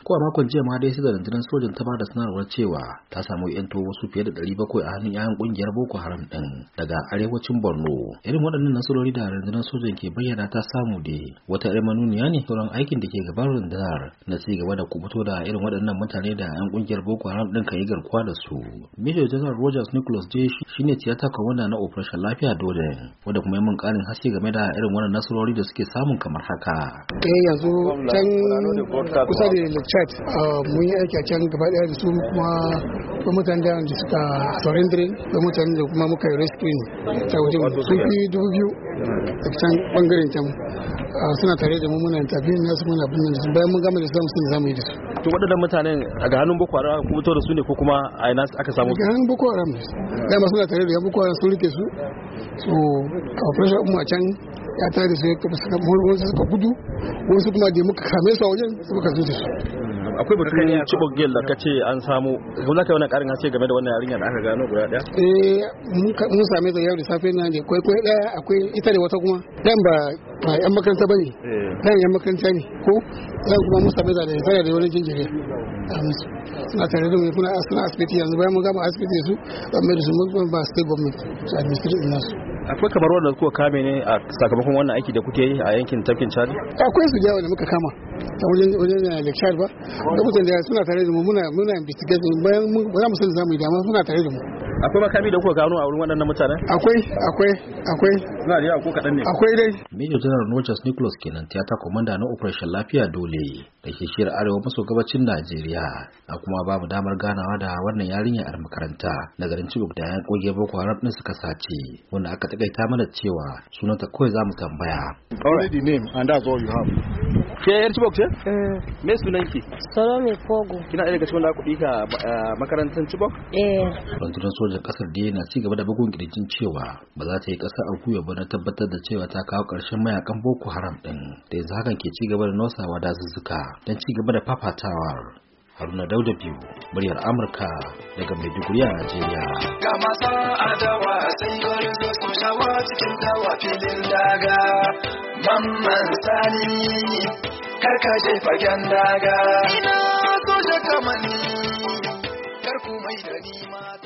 Ko a makon jiya ma dai sai da rundunar sojin ta bada sanarwar cewa ta samu yanto wasu fiye da 700 a hannun 'ya'yan kungiyar Boko Haram din daga arewacin Borno. Irin waɗannan nasarori da rundunar sojin ke bayyana ta samu da wata irin manuniya ne sauran aikin da ke gaban rundunar na ci gaba da kubuto da irin waɗannan mutane da 'yan kungiyar Boko Haram din kan yi garkuwa da su. Major General Rogers Nicholas J shine tiyata kwamanda na Operation Lafiya Dole wanda kuma yi mun ƙarin haske game da irin wannan nasarori da suke samun kamar haka. Yanzu can kusa da chat mun yi aiki a can gaba daya da su kuma mutane da suka surrendering da mutane da kuma muka yi rescuing ta wajen sun fi 2,000 a can bangaren can suna tare da mu muna tafiya nasu muna binne da su bayan mun gama da su sun zamu yi da su. To waɗannan mutanen ga hannun Boko Haram kuma to da su ne ko kuma a ina aka samu? Ga hannun Boko Haram ne. Dama suna tare da Boko Haram sun rike su. So operation mu a can ya tare da su wasu suka gudu wasu kuma da muka kame su a wajen suka zo da su. Akwai batun Chibok Girl da kace an samu ko za ka yi wani karin haske game da wannan yarinya da aka gano guda daya? Mun same ta yau da safe na ne kwai daya akwai ita da wata kuma dan ba yan makaranta bane dan yan makaranta ne ko dan kuma mun same ta da tare da wani jinjiri suna tare da mu suna asibiti yanzu bayan mun gama asibiti su dan mai da su mun ba state government su administrate nasu. Akwai kamar wanda kuka kame ne a sakamakon wannan aiki da kuke yi a yankin tafkin Chad? Akwai su jawo da muka kama a wajen lecture ba da mutane da suna tare da mu muna investigation bayan mu san zamu yi dama suna tare da mu. Akwai makami da kuka gano a wurin waɗannan mutanen? Akwai na da yawa ko kaɗan ne? Akwai dai. Major General Rogers Nicholas kenan tiyata komanda na Operation Lafiya Dole da ke shiyar arewa maso gabacin Najeriya a kuma babu damar ganawa da wannan yarinya a makaranta na garin Chibok da yan kogiyar Boko Haram din suka sace wanda aka takaita mana cewa sunanta kawai zamu tambaya. Already the name and that's all you have. Ke yar Chibok ce? Me sunanki? Salome Fogo. Kina ɗaya daga cikin da kuɗi ka makarantar Chibok? Rundunar sojan ƙasar da yana ci gaba da bugun kirjin cewa ba za ta yi ƙasar alkuya ba na tabbatar da cewa ta kawo ƙarshen mayakan Boko Haram ɗin da yanzu hakan ke ci gaba da nosawa dazuzzuka don ci gaba da fafatawar. Haruna Dauda biyu, muryar Amurka daga Maiduguri a Najeriya. Ga masu adawa sai gwarin su shawa cikin dawa filin daga. Mamman Sani, karkaje fagen daga. Ina so da kamani, kar ku mai da ni.